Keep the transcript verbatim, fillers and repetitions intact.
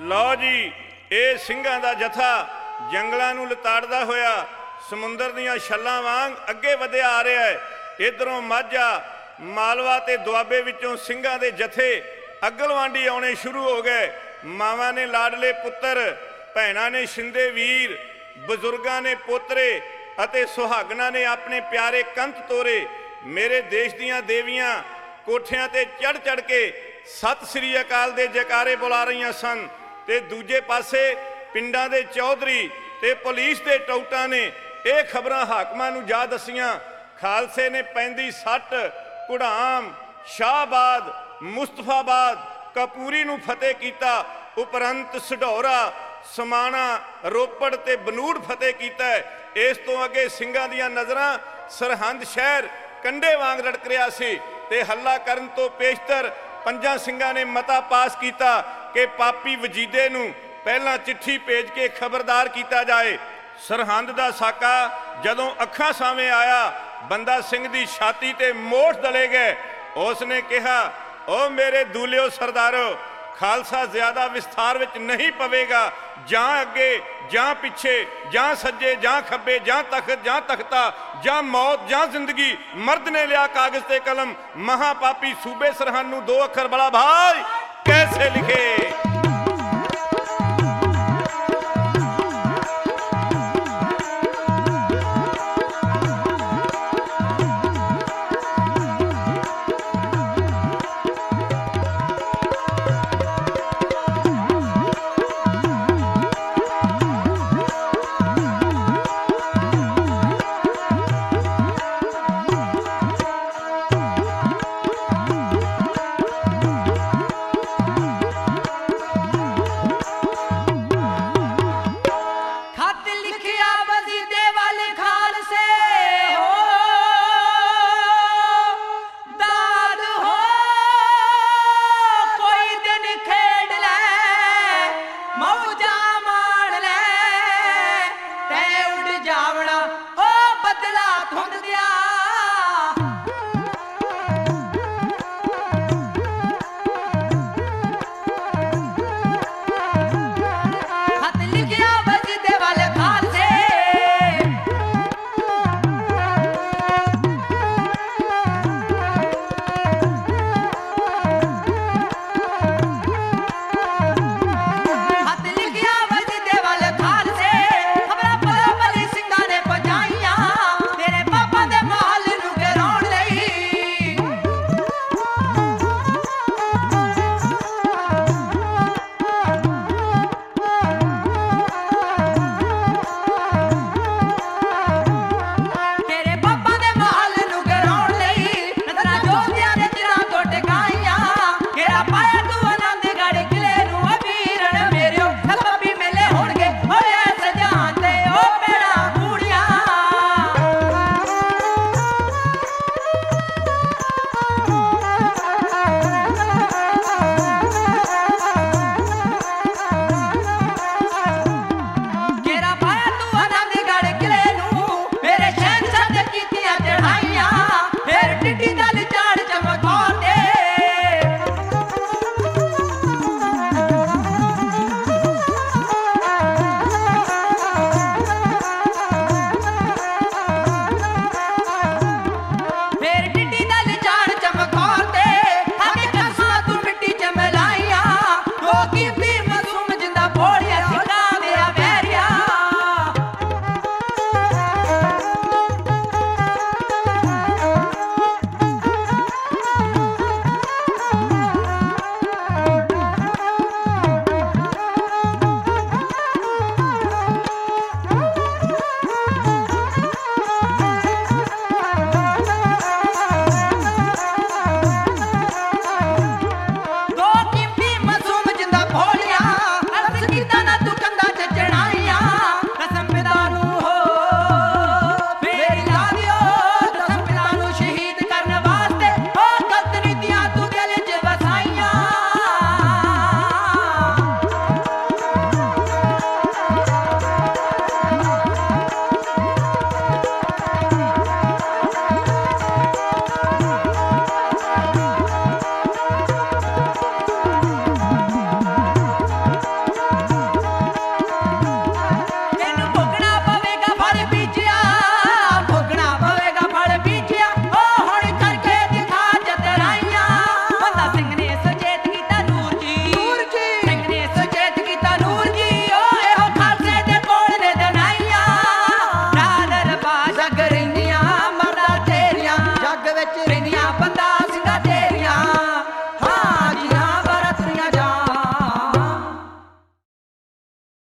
लो जी ये ਸਿੰਘਾਂ ਦਾ ਜਥਾ ਜੰਗਲਾਂ ਨੂੰ ਲਤਾੜਦਾ ਹੋਇਆ ਸਮੁੰਦਰ ਦੀਆਂ ਛੱਲਾਂ ਵਾਂਗ ਅੱਗੇ ਵਧਿਆ ਆ ਰਿਹਾ ਹੈ। ਇਧਰੋਂ ਮਾਝਾ ਮਾਲਵਾ ਤੇ ਦੁਆਬੇ ਵਿੱਚੋਂ ਸਿੰਘਾਂ ਦੇ ਜਥੇ ਅਗਲਵਾਂਡੀ ਆਉਣੇ ਸ਼ੁਰੂ ਹੋ ਗਏ। ਮਾਵਾਂ ਨੇ ਲਾਡਲੇ ਪੁੱਤਰ, ਭੈਣਾਂ ਨੇ ਸ਼ਿੰਦੇ ਵੀਰ, ਬਜ਼ੁਰਗਾਂ ਨੇ ਪੋਤਰੇ ਅਤੇ ਸੁਹਾਗਣਾਂ ਨੇ ਆਪਣੇ ਪਿਆਰੇ ਕੰਤ ਤੋਰੇ। ਮੇਰੇ ਦੇਸ਼ ਦੀਆਂ ਦੇਵੀਆਂ ਕੋਠਿਆਂ ਤੇ ਚੜ ਚੜ ਕੇ ਸਤਿ ਸ੍ਰੀ ਅਕਾਲ ਦੇ ਜੈਕਾਰੇ ਬੁਲਾ ਰਹੀਆਂ ਸਨ ਤੇ ਦੂਜੇ ਪਾਸੇ ਪਿੰਡਾਂ ਦੇ ਚੌਧਰੀ ਤੇ ਪੁਲਿਸ ਦੇ ਟੌਟਾਂ ਨੇ ਇਹ ਖਬਰਾਂ ਹਾਕਮਾਂ ਨੂੰ ਜਾ ਦਸੀਆਂ। ਖਾਲਸੇ ਨੇ ਪੈਂਦੀ ਸੱਟ, ਘੁੜਾਮ, ਸ਼ਾਹਬਾਦ, ਮੁਸਤਫਾਬਾਦ, ਕਪੂਰੀ ਨੂੰ ਫਤਿਹ ਕੀਤਾ। ਉਪਰੰਤ ਸਢੌਰਾ, ਸਮਾਣਾ, ਰੋਪੜ ਤੇ ਬਨੂੜ ਫਤਿਹ ਕੀਤਾ। ਇਸ ਤੋਂ ਅੱਗੇ ਸਿੰਘਾਂ ਦੀਆਂ ਨਜ਼ਰਾਂ ਸਰਹੰਦ ਸ਼ਹਿਰ ਕੰਡੇ ਵਾਂਗ ਰੜਕ ਰਿਹਾ ਸੀ ਤੇ ਹੱਲਾ ਕਰਨ ਤੋਂ ਪੇਸ਼ਤਰ ਪੰਜਾਂ ਸਿੰਘਾਂ ਨੇ ਮਤਾ ਪਾਸ ਕੀਤਾ ਕਿ ਪਾਪੀ ਵਜੀਦੇ ਨੂੰ ਪਹਿਲਾਂ ਚਿੱਠੀ ਭੇਜ ਕੇ ਖਬਰਦਾਰ ਕੀਤਾ ਜਾਏ। ਸਰਹੰਦ ਦਾ ਸਾਕਾ ਜਦੋਂ ਅੱਖਾਂ ਸਾਹਮਣੇ ਆਇਆ, ਬੰਦਾ ਸਿੰਘ ਦੀ ਛਾਤੀ ਤੇ ਮੋਠ ਦਲੇ ਗਏ। ਉਸ ਨੇ ਕਿਹਾ, ਓ ਮੇਰੇ ਦੂਲਿਓ ਸਰਦਾਰੋ, ਖਾਲਸਾ ਜ਼ਿਆਦਾ ਵਿਸਥਾਰ ਵਿੱਚ ਨਹੀਂ ਪਵੇਗਾ। ਜਾਂ ਅੱਗੇ ਜਾਂ ਪਿੱਛੇ, ਜਾਂ ਸੱਜੇ ਜਾਂ ਖੱਬੇ, ਜਾਂ ਤਖਤ ਜਾਂ ਤਖਤਾ, ਜਾਂ ਮੌਤ ਜਾਂ ਜ਼ਿੰਦਗੀ। ਮਰਦ ਨੇ ਲਿਆ ਕਾਗਜ਼ ਤੇ ਕਲਮ, ਮਹਾਪਾਪੀ ਸੂਬੇ ਸਰਹੰਦ ਨੂੰ ਦੋ ਅੱਖਰ ਬੜਾ ਭਾਈ कैसे लिखे।